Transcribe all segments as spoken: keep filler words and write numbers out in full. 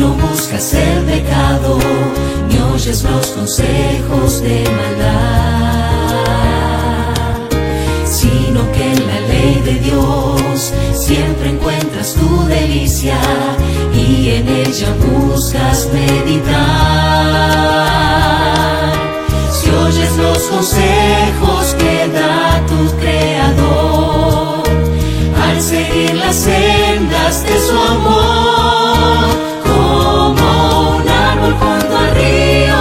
no buscas el pecado, ni oyes los consejos de maldad, sino que en la ley de Dios siempre encuentras tu delicia y en ella buscas meditar. Si oyes los consejos que da tu Creador, al seguir las sendas de su amor, como un árbol junto al río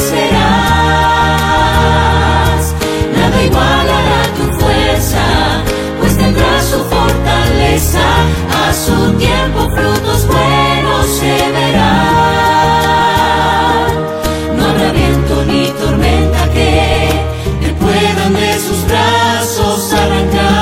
crecerás. Nada igualará tu fuerza, pues tendrás su fortaleza. A su tiempo frutos buenos se verán. No habrá viento ni tormenta que te puedan de sus brazos arrancar.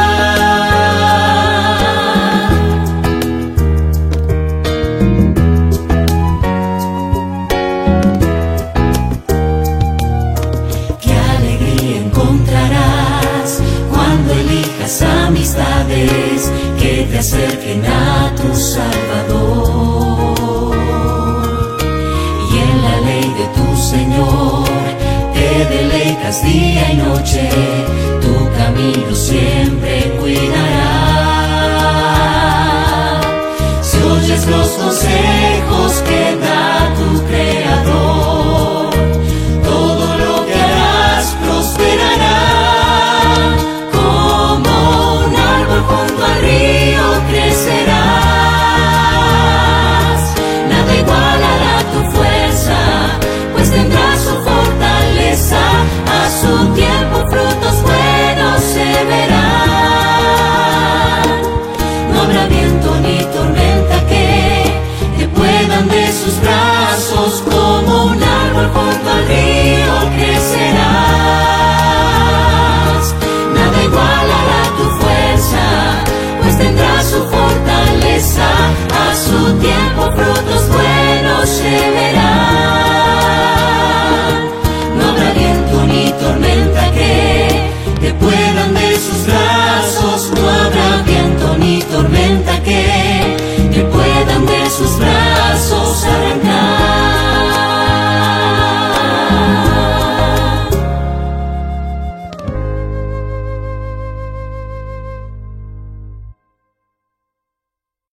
Amistades que te acerquen a tu Salvador, y en la ley de tu Señor te deleitas día y noche, tu camino siempre cuidará. Si oyes los consejos que da tu Creador, todo lo que harás prosperará. Junto al río crecerás. Nada igualará tu fuerza, pues tendrás su fortaleza. A su tiempo frutos buenos se verán. No habrá viento ni tormenta que te puedan de sus brazos como